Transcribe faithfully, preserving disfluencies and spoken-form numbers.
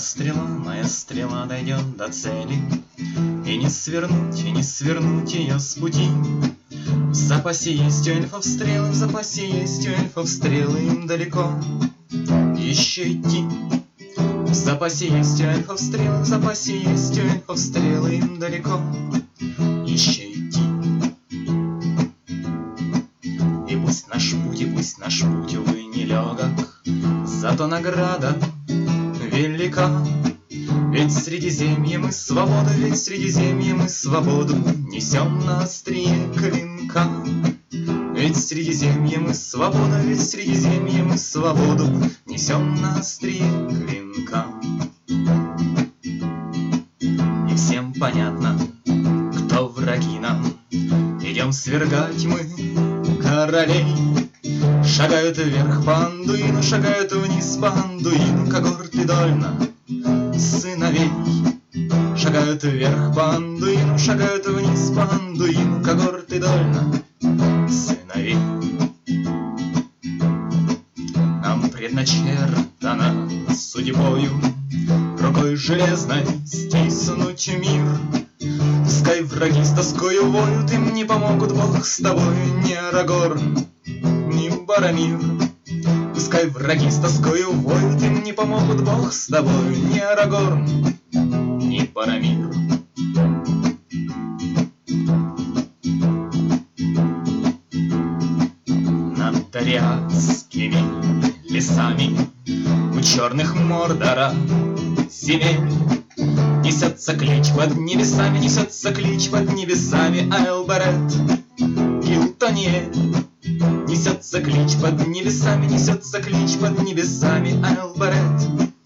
стрела, моя стрела дойдет до цели, и не свернуть, и не свернуть ее с пути. В запасе есть у эльфов стрелы, в запасе есть у эльфов стрелы, им далеко еще идти. В запасе есть у эльфов стрелы, в запасе есть у эльфов стрелы, им далеко еще идти. И пусть наш путь, и пусть наш путь, увы, нелегок, зато награда велика. Ведь Средиземье мы свободу, ведь Средиземье мы свободу несем на острие клинка. Ведь Средиземье мы свободу, ведь Средиземье мы свободу несем на острие клинка. И всем понятно, кто враги нам. Идем свергать мы королей. Шагают вверх по Андуину, шагают вниз по Андуину когорты Дольна сыновей. Шагают вверх по Андуину, шагают вниз по Андуину когорты Дольна сыновей. Нам предначертано судьбою рукой железной стиснуть мир. Пускай враги с тоскою воют, им не помогут Бог с тобой, ни Арагорн, ни Боромир. Пускай враги с тоскою воют, им не помогут Бог с тобой, ни Арагорн, ни Боромир. Над Дариатскими лесами у черных Мордора земель несется клич под небесами, несется клич под небесами, Айлберет, Гилтониэль. Несется клич под небесами, несется клич под небесами, Айлберет,